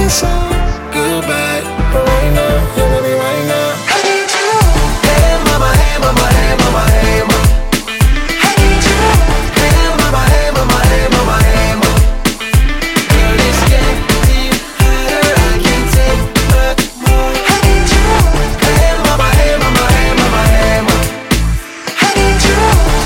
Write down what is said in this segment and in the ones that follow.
so goodbye. But right now, yeah, baby, right now, I need you. Hey mama, hey mama, hey mama, hey mama. I need you. Hey mama, hey mama, hey mama, hey mama. Girl, it's getting hotter, I can't take much more. I need you. Hey mama, hey mama, hey mama, hey mama. I need you.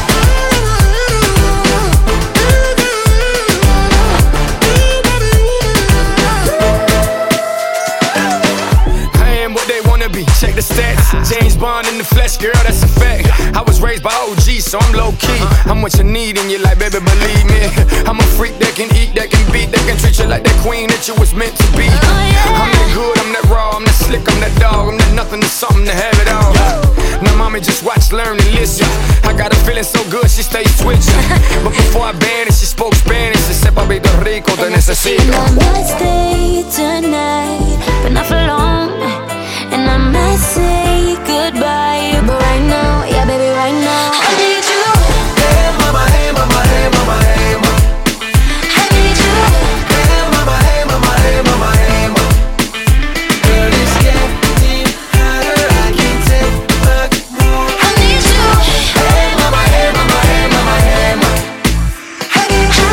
Check the stats, James Bond in the flesh, girl, that's a fact. I was raised by OG, so I'm low-key. I'm what you need in your life, baby, believe me. I'm a freak that can eat, that can beat, that can treat you like that queen that you was meant to be. I'm that good, I'm that raw, I'm that slick, I'm that dog, I'm that nothing to something to have it all. Now mommy just watch, learn, and listen. I got her feeling so good, she stays switching. But before I vanished, she spoke Spanish. She said, papito rico, te necesito. I might stay tonight, but not for long. And I might say goodbye, but right now, yeah baby, right now, I need you. Hey mama, hey mama, hey mama, hey mama. I need you. Hey mama, hey mama, hey mama, hey mama. Girl, it's getting hotter, I can't take much more. I need you. Hey mama, hey mama, hey mama, hey mama. I need you.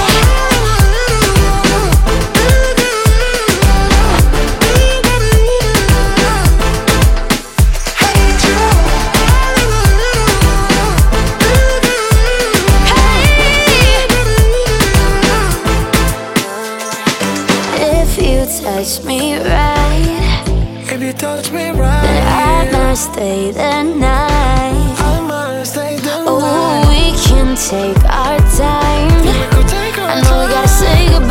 Touch me right, If you touch me right, then I must stay the night. I must stay the Oh, night. we can take our time. We could take our I know we gotta say goodbye.